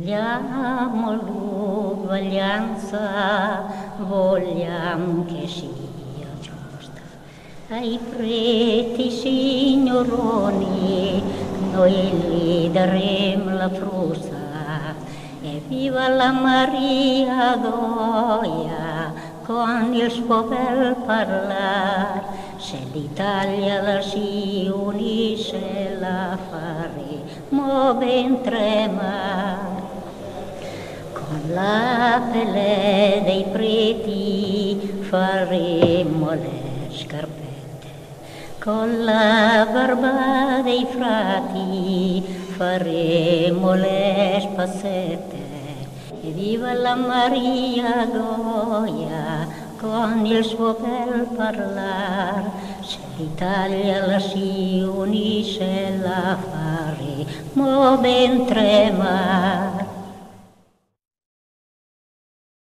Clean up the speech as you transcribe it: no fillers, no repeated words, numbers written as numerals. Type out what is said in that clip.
Vogliamo l'uguaglianza, vogliamo che sia giusta. Ai preti signoroni noi gli daremo la frusta. E viva la Maria Goia con il suo bel parlar. Se l'Italia la si unisce la faremo ben tremare. Con la pelle dei preti faremo le scarpette, con la barba dei frati faremo le spazzette. E viva la Maria Goia con il suo bel parlar. Se l'Italia la si unisce la faremo ben tremare.